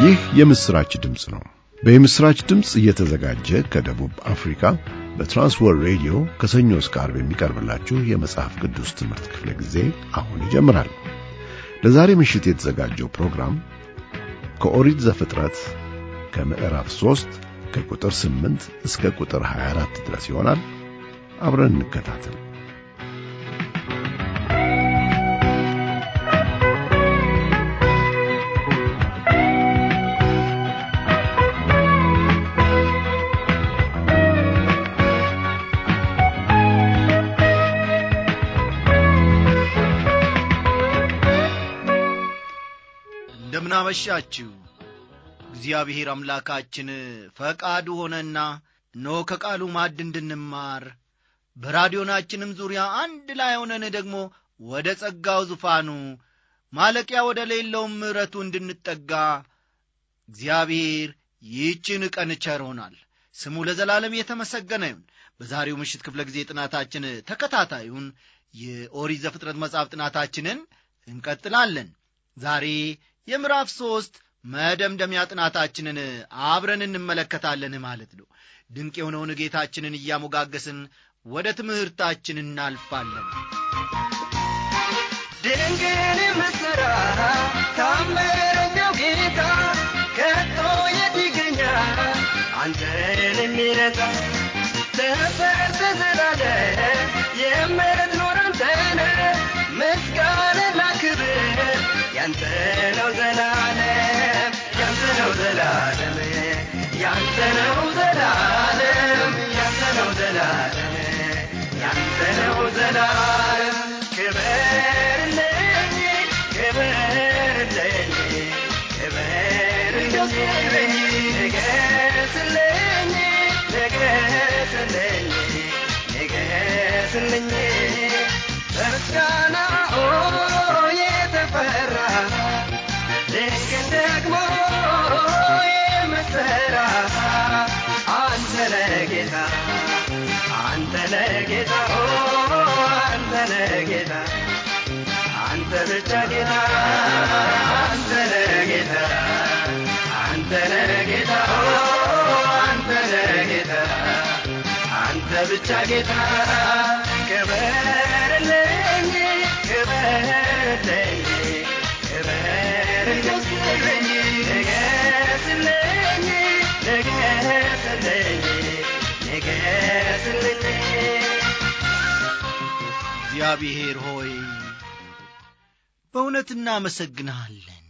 ይህ የምስራች ድምጽ ነው። በምስራች ድምጽ እየተዘጋጀ ከደቡብ አፍሪካ በትራንስወርልድ ሬዲዮ ከሰኞ እስከ ዓርብ የሚቀርብላችሁ የመጽሐፍ ቅዱስ ትምህርት ክፍለ ጊዜ አሁን ይጀምራል። ለዛሬ ምሽት የተዘጋጀው ፕሮግራም ከኦሪት ዘፍጥረት ከምዕራፍ 3 ከቁጥር 8 እስከ ቁጥር 24 ድረስ ይሆናል። አብረን እንከታተል። እንደምናመሻችሁ እግዚአብሔር አምላካችን ፈቃዱ ሆነና ከቃሉ ማዕድ እንድንማር በራዲዮናችንም ዙሪያ አንድ ላይ ሆነን ደግሞ ወደ ጸጋው ዙፋኑ ማለቂያ ወደ ሌለው ምሕረቱ እንድንጠጋ እግዚአብሔር ይህችን ቀን ቸሮናል። ስሙ ለዘላለም የተመሰገነ ይሁን። በዛሬው ምሽት ክፍለ ጊዜ ጥናታችን ተከታታዩን የኦሪት ዘፍጥረት መጽሐፍ ጥናታችንን እንቀጥላለን። ዛሬ የምዕራፍ 3 መደምደሚያ ጥናታችንን አብረን እንመለከታለን ማለት ነው። ድንቅ የሆነውን ጌታችንን እያሞጋገስን ወደ ትምህርታችን እናልፋለን። ድንቅን የምትሠራ ታምረኛው ጌታ ከቶ የት ይገኛል አንተን የሚረታ? ተፈርተህ ዘላለም የምትኖር አንተ ነህ። ምስጋናና ክብር ያንተ ነው ዘላለም፣ ያንተ ነው ዘላለም፣ ያንተ ነው ዘላለም፣ ያንተ ነው ዘላለም፣ ያንተ ነው ዘላለም። ክበርልኝ ክበርልኝ ክበርልኝ፣ ንገስልኝ ንገስልኝ ንገስልኝ በምስጋና የተፈራ ድንቅን ደግሞ የምትሠራ አንተ ነህ ጌታ፣ አንተ ነህ ጌታ፣ አንተ ነህ ጌታ፣ አንተ ብቻ ጌታ፣ አንተ ነህ ጌታ፣ አንተ ነህ ጌታ፣ አንተ ነህ ጌታ፣ አንተ ብቻ ጌታ። ክበርልኝ ክበርልኝ ክበርልኝ ንገስልኝ ንገስልኝ ንገስልኝ። እግዚአብሔር ሆይ በእውነት እናመሰግንሃለን።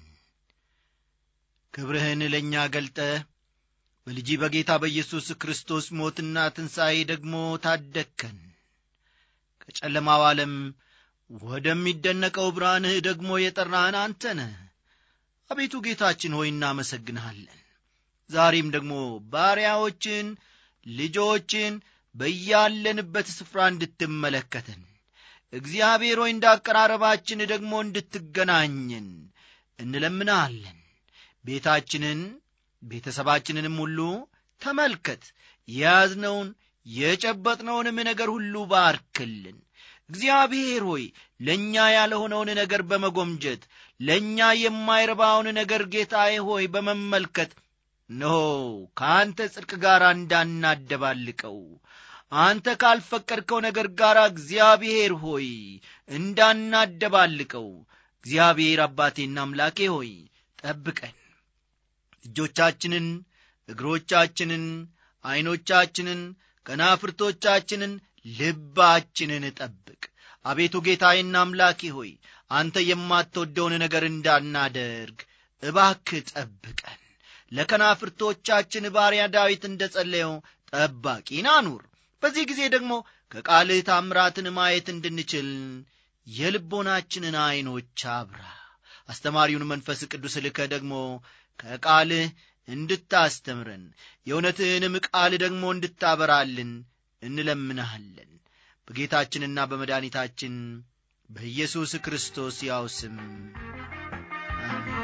ክብርህን ለእኛ ገልጠ በልጅ በጌታ በኢየሱስ ክርስቶስ ሞትና ትንሣኤ ደግሞ ታደግከን። ከጨለማው ዓለም ወደሚደነቀው ብርሃንህ ደግሞ የጠራህን አንተ ነህ። አቤቱ ጌታችን ሆይ እናመሰግንሃለን። ዛሬም ደግሞ ባሪያዎችን ልጆችን በያለንበት ስፍራ እንድትመለከተን እግዚአብሔር ሆይ እንዳቀራረባችን ደግሞ እንድትገናኘን እንለምናለን። ቤታችንን ቤተሰባችንንም ሁሉ ተመልከት። የያዝነውን የጨበጥነውንም ነገር ሁሉ ባርክልን። እግዚአብሔር ሆይ ለእኛ ያልሆነውን ነገር በመጎምጀት ለእኛ የማይረባውን ነገር ጌታዬ ሆይ በመመልከት ከአንተ ጽድቅ ጋር እንዳናደባልቀው አንተ ካልፈቀድከው ነገር ጋር እግዚአብሔር ሆይ እንዳናደባልቀው እግዚአብሔር አባቴና አምላኬ ሆይ ጠብቀን። እጆቻችንን፣ እግሮቻችንን፣ ዐይኖቻችንን፣ ከናፍርቶቻችንን፣ ልባችንን ጠብቅ። አቤቱ ጌታዬና አምላኬ ሆይ አንተ የማትወደውን ነገር እንዳናደርግ እባክህ ጠብቀን። ለከናፍርቶቻችን ባሪያ ዳዊት እንደ ጸለየው ጠባቂን አኑር። በዚህ ጊዜ ደግሞ ከቃልህ ታምራትን ማየት እንድንችል የልቦናችንን ዐይኖች አብራ። አስተማሪውን መንፈስ ቅዱስ ልከህ ደግሞ ከቃልህ እንድታስተምረን የእውነትህንም ቃል ደግሞ እንድታበራልን እንለምንሃለን። በጌታችንና በመድኃኒታችን በኢየሱስ ክርስቶስ ያው ስም አሜን።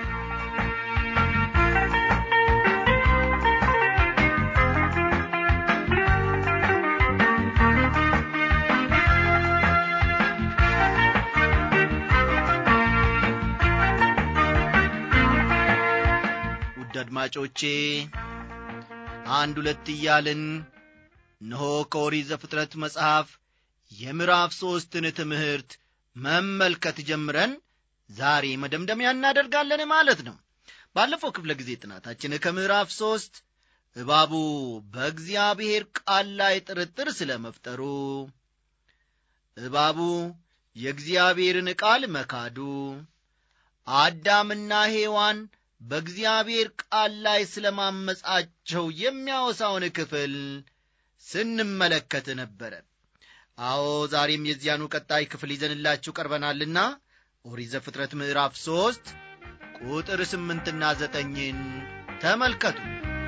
አድማጮቼ አንድ ሁለት እያልን እነሆ ከኦሪት ዘፍጥረት መጽሐፍ የምዕራፍ 3ን ትምህርት መመልከት ጀምረን ዛሬ መደምደሚያ እናደርጋለን ማለት ነው። ባለፈው ክፍለ ጊዜ ጥናታችን ከምዕራፍ 3 እባቡ በእግዚአብሔር ቃል ላይ ጥርጥር ስለመፍጠሩ፣ እባቡ የእግዚአብሔርን ቃል መካዱ፣ አዳምና ሔዋን በእግዚአብሔር ቃል ላይ ስለማመጻቸው የሚያወሳውን ክፍል ስንመለከት ነበረ። አዎ ዛሬም የዚያኑ ቀጣይ ክፍል ይዘንላችሁ ቀርበናልና ኦሪት ዘፍጥረት ምዕራፍ 3 ቁጥር 8 እና 9ን ተመልከቱ።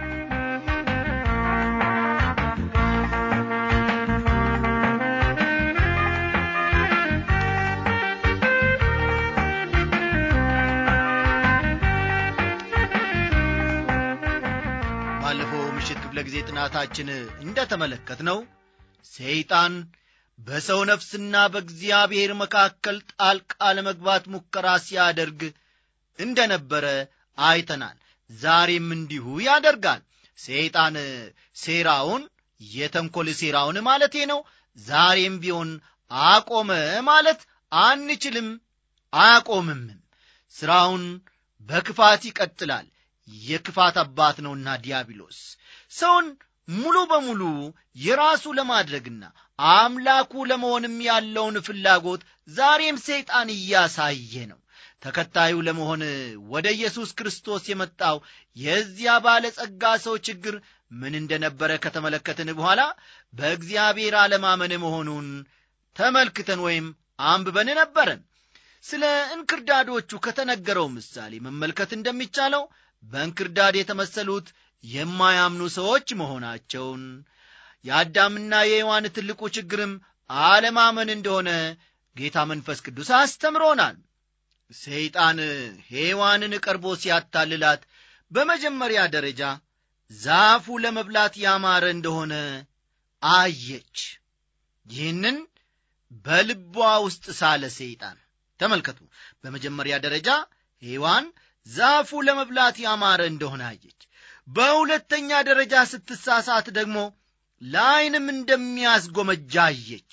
ባለፈው ምሽት ክፍለ ጊዜ ጥናታችን እንደተመለከትነው ሰይጣን በሰው ነፍስና በእግዚአብሔር መካከል ጣልቃ ለመግባት ሙከራ ሲያደርግ እንደነበረ አይተናል። ዛሬም እንዲሁ ያደርጋል። ሰይጣን ሴራውን የተንኮል ሴራውን ማለቴ ነው ዛሬም ቢሆን አቆመ ማለት አንችልም፣ አያቆምም። ስራውን በክፋት ይቀጥላል። የክፋት አባት ነውና ዲያብሎስ ሰውን ሙሉ በሙሉ የራሱ ለማድረግና አምላኩ ለመሆንም ያለውን ፍላጎት ዛሬም ሰይጣን እያሳየ ነው። ተከታዩ ለመሆን ወደ ኢየሱስ ክርስቶስ የመጣው የዚያ ባለጸጋ ሰው ችግር ምን እንደነበረ ከተመለከትን በኋላ በእግዚአብሔር አለማመን መሆኑን ተመልክተን ወይም አንብበን ነበረ። ስለ እንክርዳዶቹ ከተነገረው ምሳሌ መመልከት እንደሚቻለው በእንክርዳድ የተመሰሉት የማያምኑ ሰዎች መሆናቸውን፣ የአዳምና የሔዋን ትልቁ ችግርም አለማመን እንደሆነ ጌታ መንፈስ ቅዱስ አስተምሮናል። ሰይጣን ሔዋንን ቀርቦ ሲያታልላት በመጀመሪያ ደረጃ ዛፉ ለመብላት ያማረ እንደሆነ አየች። ይህንን በልቧ ውስጥ ሳለ ሰይጣን ተመልከቱ። በመጀመሪያ ደረጃ ሔዋን ዛፉ ለመብላት ያማረ እንደሆነ አየች። በሁለተኛ ደረጃ ስትሳሳት ደግሞ ለዓይንም እንደሚያስጎመጃ አየች።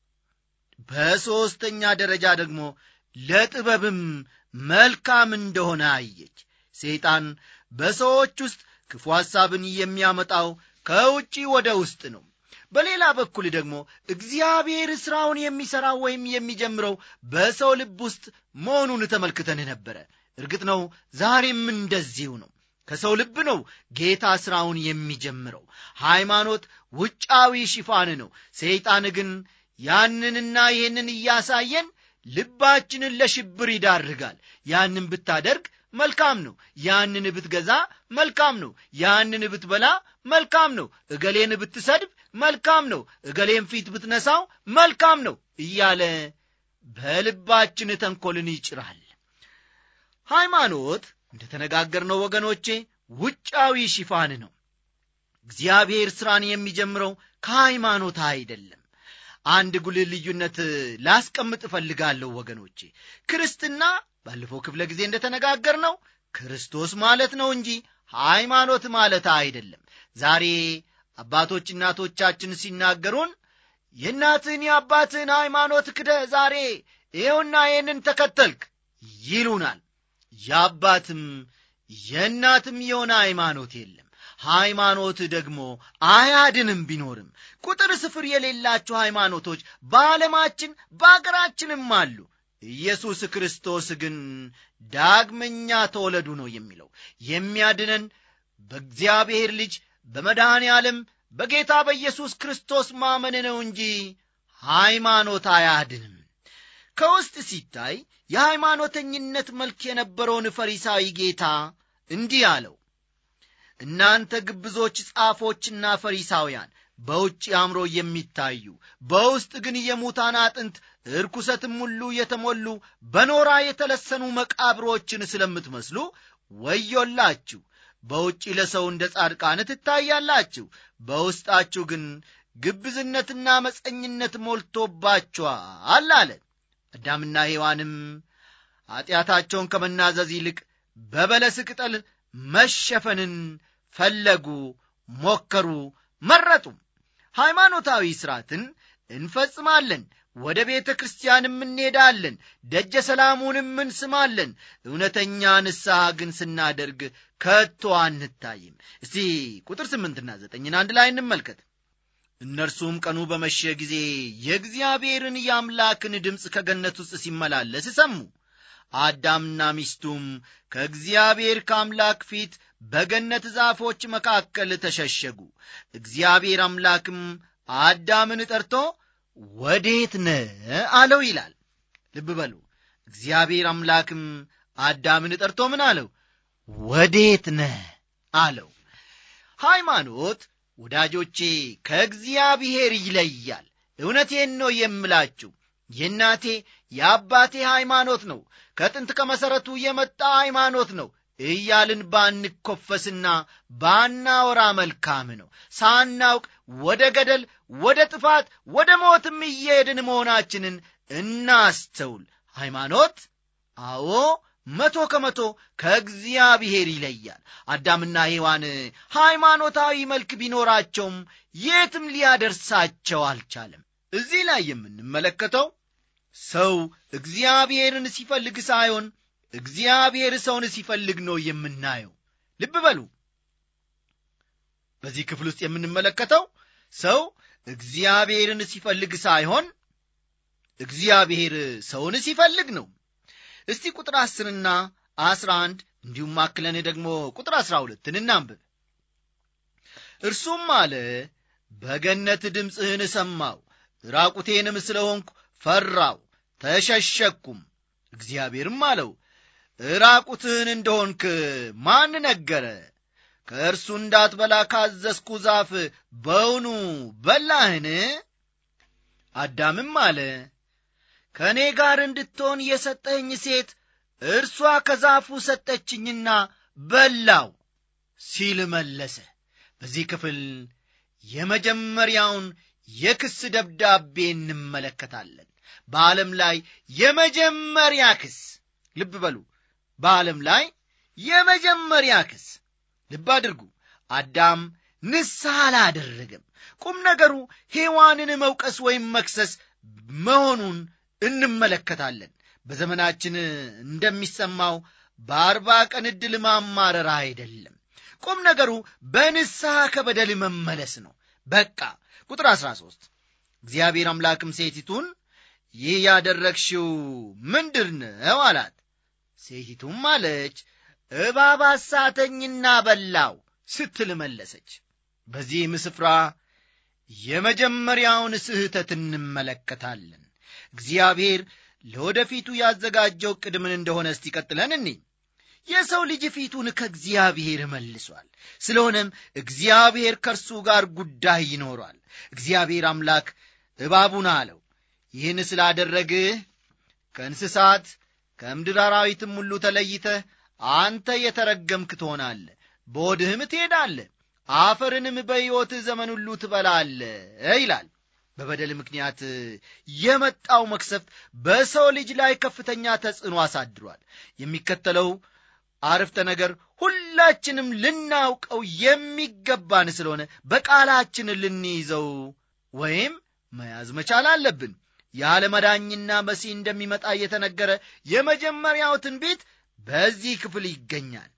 በሦስተኛ ደረጃ ደግሞ ለጥበብም መልካም እንደሆነ አየች። ሰይጣን በሰዎች ውስጥ ክፉ ሐሳብን የሚያመጣው ከውጪ ወደ ውስጥ ነው። በሌላ በኩል ደግሞ እግዚአብሔር ሥራውን የሚሠራው ወይም የሚጀምረው በሰው ልብ ውስጥ መሆኑን ተመልክተን ነበረ። እርግጥ ነው ዛሬም እንደዚሁ ነው። ከሰው ልብ ነው ጌታ ሥራውን የሚጀምረው። ሃይማኖት ውጫዊ ሽፋን ነው። ሰይጣን ግን ያንንና ይህንን እያሳየን ልባችንን ለሽብር ይዳርጋል። ያንን ብታደርግ መልካም ነው፣ ያንን ብትገዛ መልካም ነው፣ ያንን ብትበላ መልካም ነው፣ እገሌን ብትሰድብ መልካም ነው፣ እገሌን ፊት ብትነሳው መልካም ነው እያለ በልባችን ተንኮልን ይጭራል። ሃይማኖት እንደተነጋገርነው ወገኖቼ ውጫዊ ሽፋን ነው። እግዚአብሔር ሥራን የሚጀምረው ከሃይማኖት አይደለም። አንድ ጉልህ ልዩነት ላስቀምጥ እፈልጋለሁ ወገኖቼ። ክርስትና ባለፈው ክፍለ ጊዜ እንደተነጋገርነው ክርስቶስ ማለት ነው እንጂ ሃይማኖት ማለት አይደለም። ዛሬ አባቶች እናቶቻችን ሲናገሩን የእናትህን የአባትህን ሃይማኖት ክደህ ዛሬ ይኸውና ይህንን ተከተልክ ይሉናል። የአባትም የእናትም የሆነ ሃይማኖት የለም። ሃይማኖት ደግሞ አያድንም። ቢኖርም ቁጥር ስፍር የሌላቸው ሃይማኖቶች በዓለማችን በአገራችንም አሉ። ኢየሱስ ክርስቶስ ግን ዳግመኛ ተወለዱ ነው የሚለው። የሚያድነን በእግዚአብሔር ልጅ በመድኃኔ ዓለም በጌታ በኢየሱስ ክርስቶስ ማመን ነው እንጂ ሃይማኖት አያድንም። ከውስጥ ሲታይ የሃይማኖተኝነት መልክ የነበረውን ፈሪሳዊ ጌታ እንዲህ አለው፣ እናንተ ግብዞች ጻፎችና ፈሪሳውያን በውጭ አምሮ የሚታዩ በውስጥ ግን የሙታን አጥንት እርኩሰትም ሁሉ የተሞሉ በኖራ የተለሰኑ መቃብሮችን ስለምትመስሉ ወዮላችሁ። በውጭ ለሰው እንደ ጻድቃን ትታያላችሁ፣ በውስጣችሁ ግን ግብዝነትና መፀኝነት ሞልቶባችኋል አለ። አዳምና ሔዋንም ኀጢአታቸውን ከመናዘዝ ይልቅ በበለስ ቅጠል መሸፈንን ፈለጉ፣ ሞከሩ፣ መረጡ። ሃይማኖታዊ ሥርዓትን እንፈጽማለን፣ ወደ ቤተ ክርስቲያንም እንሄዳለን፣ ደጀ ሰላሙንም እንስማለን። እውነተኛ ንስሐ ግን ስናደርግ ከቶ አንታይም። እስቲ ቁጥር 8ና 9 አንድ ላይ እንመልከት። እነርሱም ቀኑ በመሸ ጊዜ የእግዚአብሔርን የአምላክን ድምፅ ከገነት ውስጥ ሲመላለስ ሰሙ። አዳምና ሚስቱም ከእግዚአብሔር ከአምላክ ፊት በገነት ዛፎች መካከል ተሸሸጉ። እግዚአብሔር አምላክም አዳምን ጠርቶ ወዴት ነህ አለው ይላል። ልብ በሉ። እግዚአብሔር አምላክም አዳምን ጠርቶ ምን አለው? ወዴት ነህ አለው። ሃይማኖት ወዳጆቼ ከእግዚአብሔር ይለያል። እውነቴን ነው የምላችሁ። የእናቴ የአባቴ ሃይማኖት ነው፣ ከጥንት ከመሠረቱ የመጣ ሃይማኖት ነው እያልን ባንኮፈስና ባናወራ መልካም ነው። ሳናውቅ ወደ ገደል፣ ወደ ጥፋት፣ ወደ ሞትም እየሄድን መሆናችንን እናስተውል። ሃይማኖት አዎ 100% ከእግዚአብሔር ይለያል። አዳምና ሔዋን ሃይማኖታዊ መልክ ቢኖራቸውም የትም ሊያደርሳቸው አልቻለም። እዚህ ላይ የምንመለከተው ሰው እግዚአብሔርን ሲፈልግ ሳይሆን እግዚአብሔር ሰውን ሲፈልግ ነው የምናየው። ልብ በሉ። በዚህ ክፍል ውስጥ የምንመለከተው ሰው እግዚአብሔርን ሲፈልግ ሳይሆን እግዚአብሔር ሰውን ሲፈልግ ነው። እስቲ ቁጥር 10ና 11 እንዲሁም አክለን ደግሞ ቁጥር 12 እናንብብ። እርሱም አለ በገነት ድምፅህን ሰማሁ፣ ራቁቴንም ስለሆንኩ ፈራሁ፣ ተሸሸኩም። እግዚአብሔርም አለው ራቁትህን እንደሆንክ ማን ነገረ? ከእርሱ እንዳትበላ ካዘዝኩ ዛፍ በውኑ በላህን? አዳምም አለ ከእኔ ጋር እንድትሆን የሰጠኝ ሴት እርሷ ከዛፉ ሰጠችኝና በላው ሲል መለሰ። በዚህ ክፍል የመጀመሪያውን የክስ ደብዳቤ እንመለከታለን። በዓለም ላይ የመጀመሪያ ክስ። ልብ በሉ፣ በዓለም ላይ የመጀመሪያ ክስ። ልብ አድርጉ። አዳም ንስሐ አላደረገም። ቁም ነገሩ ሔዋንን መውቀስ ወይም መክሰስ መሆኑን እንመለከታለን። በዘመናችን እንደሚሰማው በ40 ቀን ዕድል ማማረር አይደለም። ቁም ነገሩ በንስሐ ከበደል መመለስ ነው። በቃ ቁጥር 13 እግዚአብሔር አምላክም ሴቲቱን ይህ ያደረግሽው ምንድር ነው አላት። ሴቲቱም አለች እባብ አሳተኝና በላው ስትል መለሰች። በዚህም ስፍራ የመጀመሪያውን ስህተት እንመለከታለን። እግዚአብሔር ለወደፊቱ ያዘጋጀው ዕቅድ ምን እንደሆነ እስቲ ቀጥለን እንይ። የሰው ልጅ ፊቱን ከእግዚአብሔር መልሷል። ስለሆነም እግዚአብሔር ከእርሱ ጋር ጉዳይ ይኖሯል። እግዚአብሔር አምላክ እባቡን አለው ይህን ስላደረግህ ከእንስሳት ከምድር አራዊትም ሁሉ ተለይተህ አንተ የተረገምክ ትሆናለህ፣ በሆድህም ትሄዳለህ፣ አፈርንም በሕይወትህ ዘመን ሁሉ ትበላለህ ይላል። በበደል ምክንያት የመጣው መክሰፍት በሰው ልጅ ላይ ከፍተኛ ተጽዕኖ አሳድሯል። የሚከተለው አረፍተ ነገር ሁላችንም ልናውቀው የሚገባን ስለሆነ በቃላችን ልንይዘው ወይም መያዝ መቻል አለብን። የዓለም አዳኝና መሲህ እንደሚመጣ የተነገረ የመጀመሪያው ትንቢት በዚህ ክፍል ይገኛል።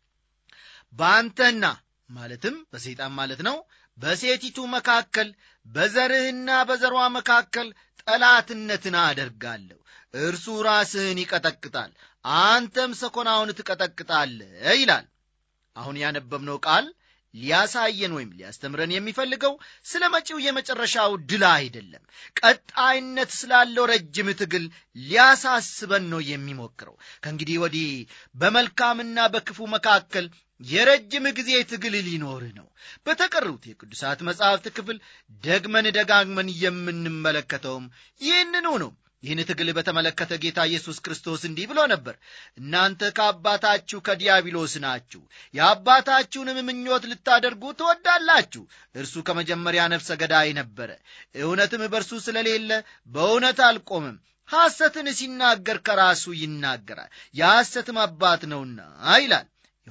በአንተና ማለትም በሰይጣን ማለት ነው በሴቲቱ መካከል በዘርህና በዘሯ መካከል ጠላትነትን አደርጋለሁ። እርሱ ራስህን ይቀጠቅጣል፣ አንተም ሰኮናውን ትቀጠቅጣለህ ይላል። አሁን ያነበብነው ቃል ሊያሳየን ወይም ሊያስተምረን የሚፈልገው ስለ መጪው የመጨረሻው ድል አይደለም። ቀጣይነት ስላለው ረጅም ትግል ሊያሳስበን ነው የሚሞክረው። ከእንግዲህ ወዲህ በመልካምና በክፉ መካከል የረጅም ጊዜ ትግል ሊኖር ነው። በተቀሩት የቅዱሳት መጻሕፍት ክፍል ደግመን ደጋግመን የምንመለከተውም ይህንኑ ነው። ይህን ትግል በተመለከተ ጌታ ኢየሱስ ክርስቶስ እንዲህ ብሎ ነበር፣ እናንተ ከአባታችሁ ከዲያብሎስ ናችሁ፣ የአባታችሁንም ምኞት ልታደርጉ ትወዳላችሁ። እርሱ ከመጀመሪያ ነፍሰ ገዳይ ነበረ፣ እውነትም በእርሱ ስለሌለ በእውነት አልቆምም። ሐሰትን ሲናገር ከራሱ ይናገራል፣ የሐሰትም አባት ነውና ይላል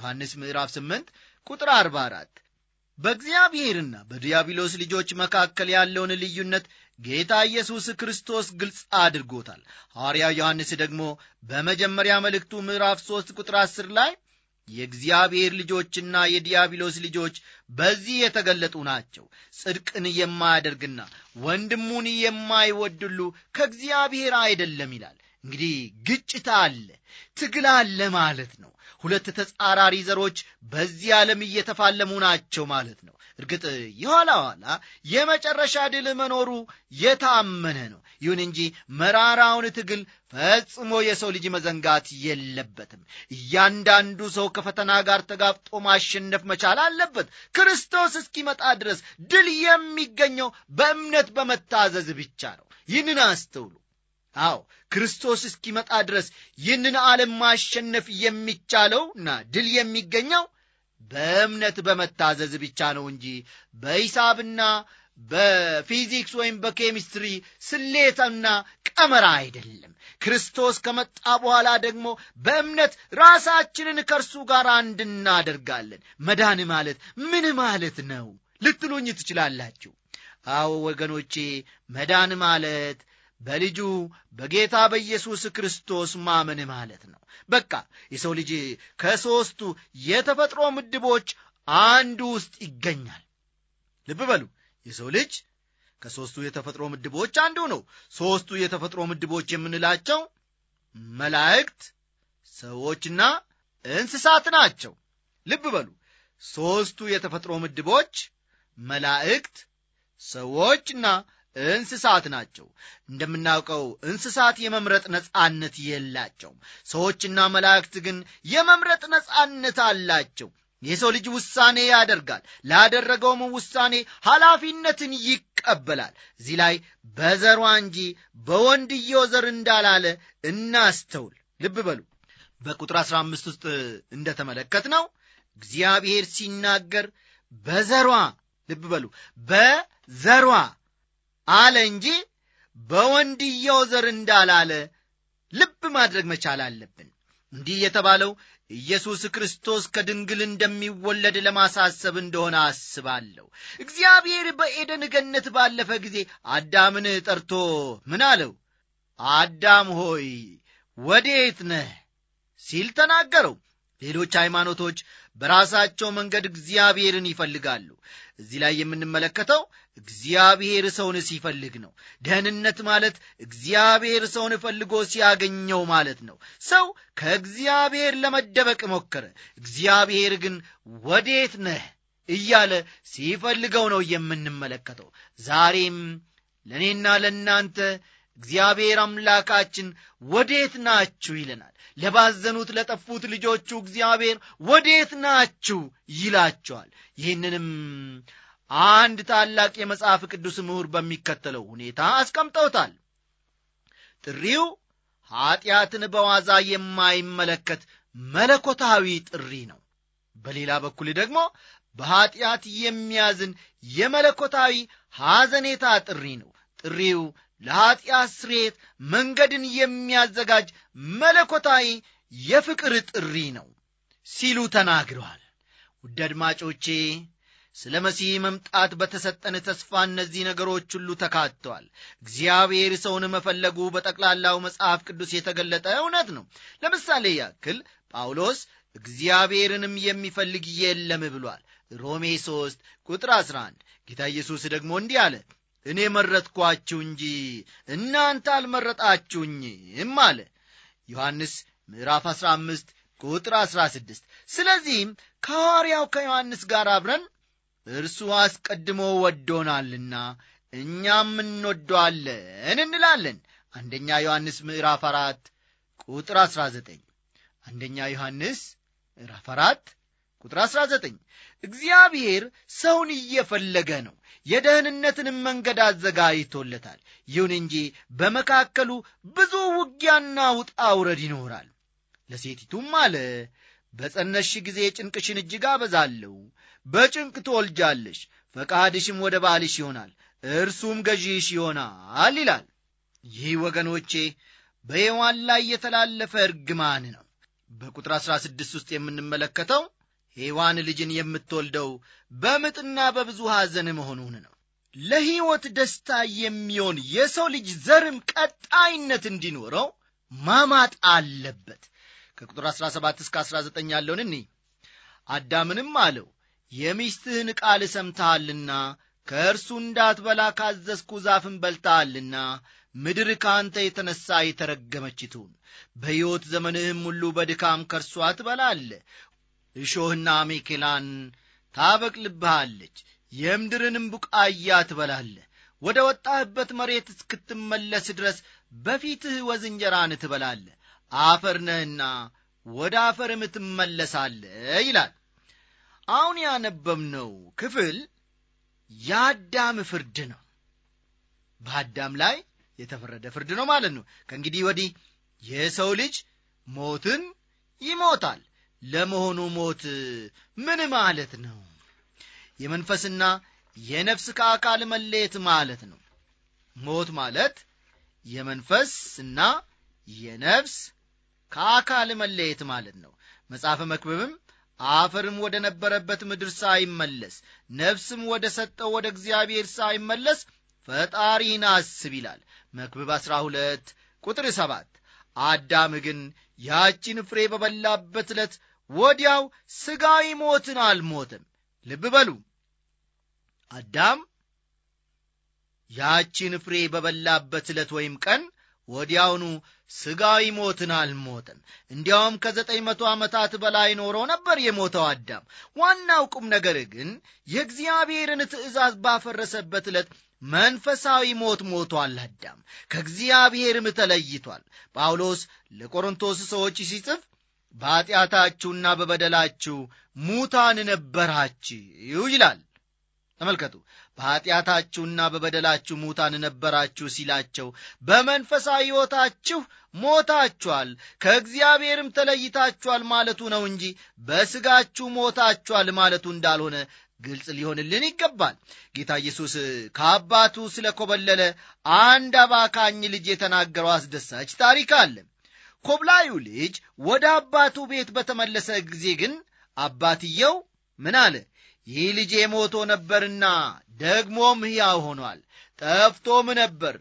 ዮሐንስ ምዕራፍ 8 ቁጥር 44። በእግዚአብሔርና በዲያብሎስ ልጆች መካከል ያለውን ልዩነት ጌታ ኢየሱስ ክርስቶስ ግልጽ አድርጎታል። ሐዋርያው ዮሐንስ ደግሞ በመጀመሪያ መልእክቱ ምዕራፍ 3 ቁጥር 10 ላይ የእግዚአብሔር ልጆችና የዲያብሎስ ልጆች በዚህ የተገለጡ ናቸው፣ ጽድቅን የማያደርግና ወንድሙን የማይወድ ሁሉ ከእግዚአብሔር አይደለም ይላል። እንግዲህ ግጭት አለ፣ ትግል አለ ማለት ነው። ሁለት ተጻራሪ ዘሮች በዚህ ዓለም እየተፋለሙ ናቸው ማለት ነው። እርግጥ የኋላ ኋላ የመጨረሻ ድል መኖሩ የታመነ ነው። ይሁን እንጂ መራራውን ትግል ፈጽሞ የሰው ልጅ መዘንጋት የለበትም። እያንዳንዱ ሰው ከፈተና ጋር ተጋፍጦ ማሸነፍ መቻል አለበት። ክርስቶስ እስኪመጣ ድረስ ድል የሚገኘው በእምነት በመታዘዝ ብቻ ነው። ይህንን አስተውሉ። አዎ ክርስቶስ እስኪመጣ ድረስ ይህንን ዓለም ማሸነፍ የሚቻለውና ድል የሚገኘው በእምነት በመታዘዝ ብቻ ነው እንጂ በሂሳብና በፊዚክስ ወይም በኬሚስትሪ ስሌትና ቀመራ አይደለም። ክርስቶስ ከመጣ በኋላ ደግሞ በእምነት ራሳችንን ከእርሱ ጋር አንድ እናደርጋለን። መዳን ማለት ምን ማለት ነው ልትሉኝ ትችላላችሁ። አዎ ወገኖቼ፣ መዳን ማለት በልጁ በጌታ በኢየሱስ ክርስቶስ ማመን ማለት ነው። በቃ የሰው ልጅ ከሦስቱ የተፈጥሮ ምድቦች አንዱ ውስጥ ይገኛል። ልብ በሉ፣ የሰው ልጅ ከሦስቱ የተፈጥሮ ምድቦች አንዱ ነው። ሦስቱ የተፈጥሮ ምድቦች የምንላቸው መላእክት፣ ሰዎችና እንስሳት ናቸው። ልብ በሉ፣ ሦስቱ የተፈጥሮ ምድቦች መላእክት፣ ሰዎችና እንስሳት ናቸው። እንደምናውቀው እንስሳት የመምረጥ ነጻነት የላቸውም። ሰዎችና መላእክት ግን የመምረጥ ነጻነት አላቸው። የሰው ልጅ ውሳኔ ያደርጋል። ላደረገውም ውሳኔ ኃላፊነትን ይቀበላል። እዚህ ላይ በዘሯ እንጂ በወንድየው ዘር እንዳላለ እናስተውል። ልብ በሉ፣ በቁጥር 15 ውስጥ እንደተመለከትነው እግዚአብሔር ሲናገር በዘሯ፣ ልብ በሉ፣ በዘሯ አለ እንጂ በወንድየው ዘር እንዳላለ ልብ ማድረግ መቻል አለብን። እንዲህ የተባለው ኢየሱስ ክርስቶስ ከድንግል እንደሚወለድ ለማሳሰብ እንደሆነ አስባለሁ። እግዚአብሔር በኤደን ገነት ባለፈ ጊዜ አዳምን ጠርቶ ምን አለው? አዳም ሆይ ወዴት ነህ ሲል ተናገረው። ሌሎች ሃይማኖቶች በራሳቸው መንገድ እግዚአብሔርን ይፈልጋሉ። እዚህ ላይ የምንመለከተው እግዚአብሔር ሰውን ሲፈልግ ነው። ደህንነት ማለት እግዚአብሔር ሰውን ፈልጎ ሲያገኘው ማለት ነው። ሰው ከእግዚአብሔር ለመደበቅ ሞከረ። እግዚአብሔር ግን ወዴት ነህ እያለ ሲፈልገው ነው የምንመለከተው። ዛሬም ለእኔና ለእናንተ እግዚአብሔር አምላካችን ወዴት ናችሁ ይለናል። ለባዘኑት ለጠፉት ልጆቹ እግዚአብሔር ወዴት ናችሁ ይላቸዋል። ይህንንም አንድ ታላቅ የመጽሐፍ ቅዱስ ምሁር በሚከተለው ሁኔታ አስቀምጠውታል። ጥሪው ኀጢአትን በዋዛ የማይመለከት መለኮታዊ ጥሪ ነው። በሌላ በኩል ደግሞ በኀጢአት የሚያዝን የመለኮታዊ ሐዘኔታ ጥሪ ነው። ጥሪው ለኀጢአት ስርየት መንገድን የሚያዘጋጅ መለኮታዊ የፍቅር ጥሪ ነው ሲሉ ተናግረዋል። ውድ አድማጮቼ፣ ስለ መሲህ መምጣት በተሰጠን ተስፋ እነዚህ ነገሮች ሁሉ ተካተዋል። እግዚአብሔር ሰውን መፈለጉ በጠቅላላው መጽሐፍ ቅዱስ የተገለጠ እውነት ነው። ለምሳሌ ያክል ጳውሎስ እግዚአብሔርንም የሚፈልግ የለም ብሏል። ሮሜ 3 ቁጥር 11። ጌታ ኢየሱስ ደግሞ እንዲህ አለ፣ እኔ መረጥኳችሁ እንጂ እናንተ አልመረጣችሁኝም አለ። ዮሐንስ ምዕራፍ 15 ቁጥር 16። ስለዚህም ከሐዋርያው ከዮሐንስ ጋር አብረን እርሱ አስቀድሞ ወዶናልና እኛም እንወደዋለን እንላለን። አንደኛ ዮሐንስ ምዕራፍ 4 ቁጥር 19። አንደኛ ዮሐንስ ምዕራፍ 4 ቁጥር 19። እግዚአብሔር ሰውን እየፈለገ ነው። የደህንነትንም መንገድ አዘጋጅቶለታል። ይሁን እንጂ በመካከሉ ብዙ ውጊያና ውጣ ውረድ ይኖራል። ለሴቲቱም አለ፣ በጸነስሽ ጊዜ ጭንቅሽን እጅግ አበዛለሁ፣ በጭንቅ ትወልጃለሽ፣ ፈቃድሽም ወደ ባልሽ ይሆናል፣ እርሱም ገዢሽ ይሆናል ይላል። ይህ ወገኖቼ በሔዋን ላይ የተላለፈ እርግማን ነው። በቁጥር 16 ውስጥ የምንመለከተው ሔዋን ልጅን የምትወልደው በምጥና በብዙ ሐዘን መሆኑን ነው። ለሕይወት ደስታ የሚሆን የሰው ልጅ ዘርም ቀጣይነት እንዲኖረው ማማጥ አለበት። ከቁጥር 17 እስከ 19 ያለውን እንይ። አዳምንም አለው የሚስትህን ቃል ሰምተሃልና ከእርሱ እንዳትበላ ካዘዝኩ ዛፍን በልተሃልና ምድር ከአንተ የተነሣ የተረገመች ትሁን። በሕይወት ዘመንህም ሁሉ በድካም ከእርሷ ትበላለህ። እሾህና አሜኬላን ታበቅልብሃለች፣ የምድርንም ቡቃያ ትበላለህ። ወደ ወጣህበት መሬት እስክትመለስ ድረስ በፊትህ ወዝ እንጀራን ትበላለህ፣ አፈር ነህና ወደ አፈርም ትመለሳለህ ይላል። አሁን ያነበብነው ክፍል የአዳም ፍርድ ነው። በአዳም ላይ የተፈረደ ፍርድ ነው ማለት ነው። ከእንግዲህ ወዲህ የሰው ልጅ ሞትን ይሞታል። ለመሆኑ ሞት ምን ማለት ነው? የመንፈስና የነፍስ ከአካል መለየት ማለት ነው። ሞት ማለት የመንፈስና የነፍስ ከአካል መለየት ማለት ነው። መጽሐፈ መክብብም አፈርም ወደ ነበረበት ምድር ሳይመለስ ነፍስም ወደ ሰጠው ወደ እግዚአብሔር ሳይመለስ ፈጣሪን አስብ ይላል። መክብብ 12 ቁጥር 7። አዳም ግን ያቺን ፍሬ በበላበት ዕለት ወዲያው ሥጋዊ ሞትን አልሞተም። ልብ በሉ፣ አዳም ያቺን ፍሬ በበላበት ዕለት ወይም ቀን ወዲያውኑ ሥጋዊ ሞትን አልሞተም። እንዲያውም ከ900 ዓመታት በላይ ኖሮ ነበር የሞተው አዳም። ዋናው ቁም ነገር ግን የእግዚአብሔርን ትእዛዝ ባፈረሰበት ዕለት መንፈሳዊ ሞት ሞቷል። አዳም ከእግዚአብሔርም ተለይቷል። ጳውሎስ ለቆሮንቶስ ሰዎች ሲጽፍ በኃጢአታችሁና በበደላችሁ ሙታን ነበራችሁ ይላል። ተመልከቱ፣ በኃጢአታችሁና በበደላችሁ ሙታን ነበራችሁ ሲላቸው በመንፈሳዊ ሕይወታችሁ ሞታችኋል፣ ከእግዚአብሔርም ተለይታችኋል ማለቱ ነው እንጂ በሥጋችሁ ሞታችኋል ማለቱ እንዳልሆነ ግልጽ ሊሆንልን ይገባል። ጌታ ኢየሱስ ከአባቱ ስለ ኮበለለ አንድ አባካኝ ልጅ የተናገረው አስደሳች ታሪክ አለ። ኮብላዩ ልጅ ወደ አባቱ ቤት በተመለሰ ጊዜ ግን አባትየው ምን አለ? ይህ ልጄ ሞቶ ነበርና ደግሞም ሕያው ሆኗል፣ ጠፍቶም ነበር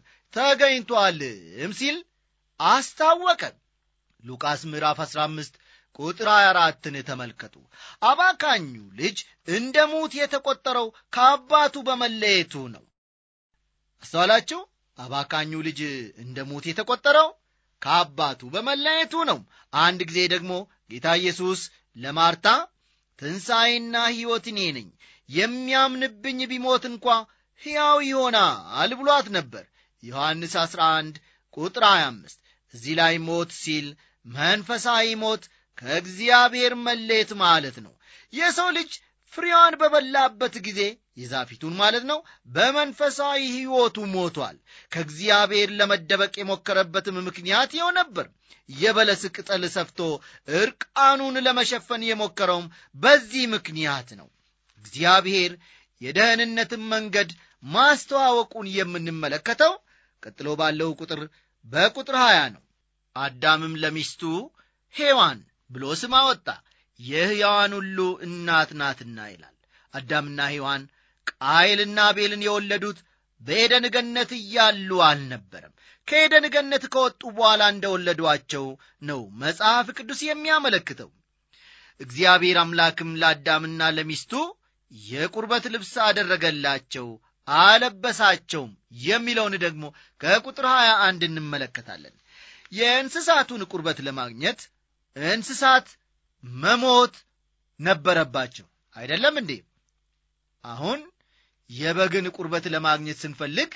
ተገኝቷልም ሲል አስታወቀ። ሉቃስ ምዕራፍ 15 ቁጥር 24ን ተመልከቱ። አባካኙ ልጅ እንደ ሙት የተቆጠረው ከአባቱ በመለየቱ ነው። አስተዋላችሁ? አባካኙ ልጅ እንደ ሙት የተቆጠረው ከአባቱ በመለየቱ ነው። አንድ ጊዜ ደግሞ ጌታ ኢየሱስ ለማርታ ትንሣኤና ሕይወት እኔ ነኝ፣ የሚያምንብኝ ቢሞት እንኳ ሕያው ይሆናል ብሏት ነበር። ዮሐንስ 11 ቁጥር 25። እዚህ ላይ ሞት ሲል መንፈሳዊ ሞት ከእግዚአብሔር መለየት ማለት ነው። የሰው ልጅ ፍሬዋን በበላበት ጊዜ የዛፊቱን ማለት ነው በመንፈሳዊ ሕይወቱ ሞቷል። ከእግዚአብሔር ለመደበቅ የሞከረበትም ምክንያት ይኸው ነበር። የበለስ ቅጠል ሰፍቶ ዕርቃኑን ለመሸፈን የሞከረውም በዚህ ምክንያት ነው። እግዚአብሔር የደህንነትን መንገድ ማስተዋወቁን የምንመለከተው ቀጥሎ ባለው በቁጥር 20 ነው። አዳምም ለሚስቱ ሔዋን ብሎ ስም አወጣ፣ የሕያዋን ሁሉ እናት ናትና ይላል። አዳምና ሔዋን ቃየልና አቤልን የወለዱት በኤደን ገነት እያሉ አልነበረም። ከኤደን ገነት ከወጡ በኋላ እንደወለዷቸው ነው መጽሐፍ ቅዱስ የሚያመለክተው። እግዚአብሔር አምላክም ለአዳምና ለሚስቱ የቁርበት ልብስ አደረገላቸው አለበሳቸውም የሚለውን ደግሞ ከቁጥር 21 እንመለከታለን። የእንስሳቱን ቁርበት ለማግኘት እንስሳት መሞት ነበረባቸው አይደለም እንዴ? አሁን የበግን ቁርበት ለማግኘት ስንፈልግ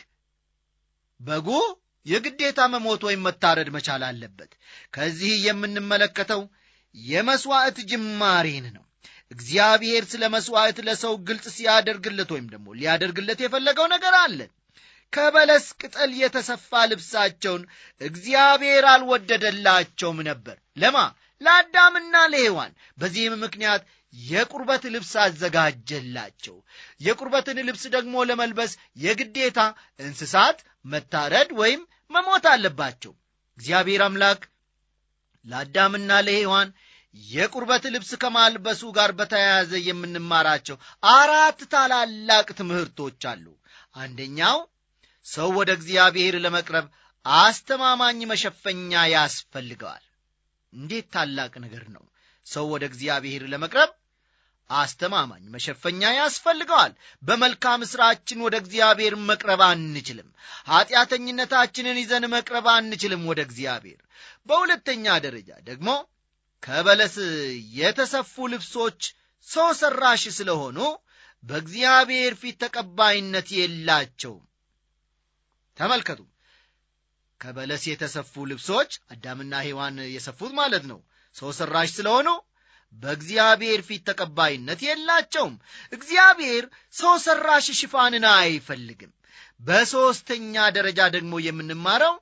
በጉ የግዴታ መሞት ወይም መታረድ መቻል አለበት። ከዚህ የምንመለከተው የመስዋዕት ጅማሬን ነው። እግዚአብሔር ስለ መስዋዕት ለሰው ግልጽ ሲያደርግለት ወይም ደግሞ ሊያደርግለት የፈለገው ነገር አለ። ከበለስ ቅጠል የተሰፋ ልብሳቸውን እግዚአብሔር አልወደደላቸውም ነበር። ለአዳምና ለሔዋን። በዚህም ምክንያት የቁርበት ልብስ አዘጋጀላቸው። የቁርበትን ልብስ ደግሞ ለመልበስ የግዴታ እንስሳት መታረድ ወይም መሞት አለባቸው። እግዚአብሔር አምላክ ለአዳምና ለሔዋን የቁርበት ልብስ ከማልበሱ ጋር በተያያዘ የምንማራቸው 4 ታላላቅ ትምህርቶች አሉ። አንደኛው ሰው ወደ እግዚአብሔር ለመቅረብ አስተማማኝ መሸፈኛ ያስፈልገዋል። እንዴት ታላቅ ነገር ነው! ሰው ወደ እግዚአብሔር ለመቅረብ አስተማማኝ መሸፈኛ ያስፈልገዋል። በመልካም ሥራችን ወደ እግዚአብሔር መቅረብ አንችልም። ኀጢአተኝነታችንን ይዘን መቅረብ አንችልም ወደ እግዚአብሔር። በሁለተኛ ደረጃ ደግሞ ከበለስ የተሰፉ ልብሶች ሰው ሰራሽ ስለሆኑ በእግዚአብሔር ፊት ተቀባይነት የላቸውም። ተመልከቱ፣ ከበለስ የተሰፉ ልብሶች አዳምና ሔዋን የሰፉት ማለት ነው፣ ሰው ሰራሽ ስለሆኑ በእግዚአብሔር ፊት ተቀባይነት የላቸውም። እግዚአብሔር ሰው ሰራሽ ሽፋንን አይፈልግም። በሦስተኛ ደረጃ ደግሞ የምንማረው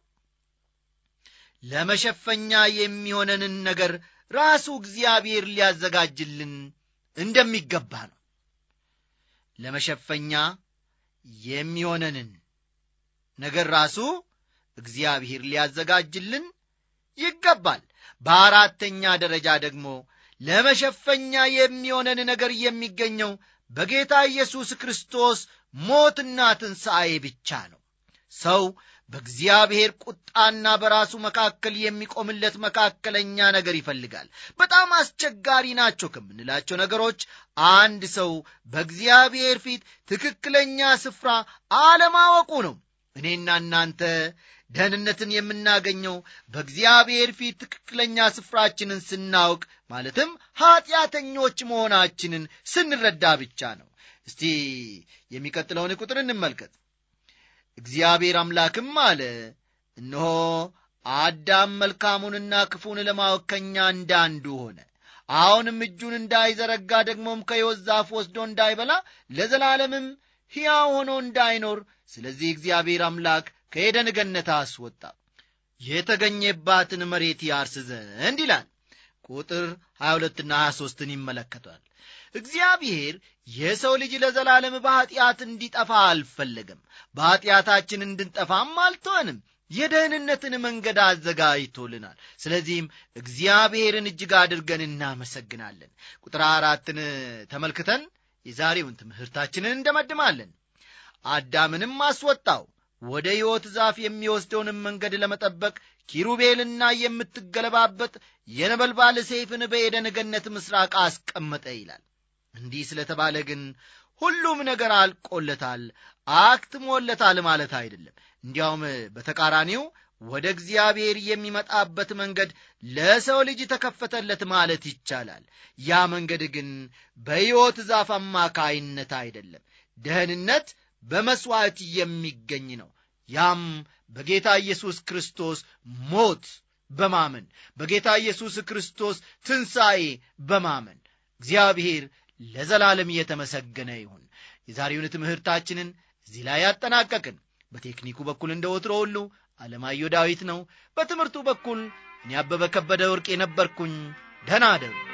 ለመሸፈኛ የሚሆነንን ነገር ራሱ እግዚአብሔር ሊያዘጋጅልን እንደሚገባ ነው። ለመሸፈኛ የሚሆነንን ነገር ራሱ እግዚአብሔር ሊያዘጋጅልን ይገባል። በአራተኛ ደረጃ ደግሞ ለመሸፈኛ የሚሆነን ነገር የሚገኘው በጌታ ኢየሱስ ክርስቶስ ሞትና ትንሣኤ ብቻ ነው። ሰው በእግዚአብሔር ቁጣና በራሱ መካከል የሚቆምለት መካከለኛ ነገር ይፈልጋል። በጣም አስቸጋሪ ናቸው ከምንላቸው ነገሮች አንድ ሰው በእግዚአብሔር ፊት ትክክለኛ ስፍራ አለማወቁ ነው። እኔና እናንተ ደህንነትን የምናገኘው በእግዚአብሔር ፊት ትክክለኛ ስፍራችንን ስናውቅ፣ ማለትም ኀጢአተኞች መሆናችንን ስንረዳ ብቻ ነው። እስቲ የሚቀጥለውን ቁጥር እንመልከት። እግዚአብሔር አምላክም አለ፣ እነሆ አዳም መልካሙንና ክፉን ለማወቅ ከእኛ እንዳንዱ ሆነ። አሁንም እጁን እንዳይዘረጋ ደግሞም ከሕይወት ዛፍ ወስዶ እንዳይበላ ለዘላለምም ሕያው ሆኖ እንዳይኖር ስለዚህ እግዚአብሔር አምላክ ከዔድን ገነት አስወጣ፣ የተገኘባትን መሬት ያርስ ዘንድ ይላል። ቁጥር 22ና 23ን ይመለከቷል። እግዚአብሔር የሰው ልጅ ለዘላለም በኀጢአት እንዲጠፋ አልፈለገም። በኀጢአታችን እንድንጠፋም አልተወንም። የደህንነትን መንገድ አዘጋጅቶልናል። ስለዚህም እግዚአብሔርን እጅግ አድርገን እናመሰግናለን። ቁጥር 4ን ተመልክተን የዛሬውን ትምህርታችንን እንደመድማለን። አዳምንም አስወጣው፣ ወደ ሕይወት ዛፍ የሚወስደውንም መንገድ ለመጠበቅ ኪሩቤልና የምትገለባበት የነበልባል ሰይፍን በዔድን ገነት ምስራቅ አስቀመጠ ይላል። እንዲህ ስለተባለ ግን ሁሉም ነገር አልቆለታል፣ አክትሞለታል ማለት አይደለም። እንዲያውም በተቃራኒው ወደ እግዚአብሔር የሚመጣበት መንገድ ለሰው ልጅ ተከፈተለት ማለት ይቻላል። ያ መንገድ ግን በሕይወት ዛፍ አማካይነት አይደለም። ደህንነት በመሥዋዕት የሚገኝ ነው። ያም በጌታ ኢየሱስ ክርስቶስ ሞት በማመን በጌታ ኢየሱስ ክርስቶስ ትንሣኤ በማመን እግዚአብሔር ለዘላለም የተመሰገነ ይሁን። የዛሬውን ትምህርታችንን እዚህ ላይ ያጠናቀቅን። በቴክኒኩ በኩል እንደ ወትሮ ሁሉ አለማየሁ ዳዊት ነው። በትምህርቱ በኩል እኔ አበበ ከበደ ወርቄ ነበርኩኝ። ደህና እደሩ።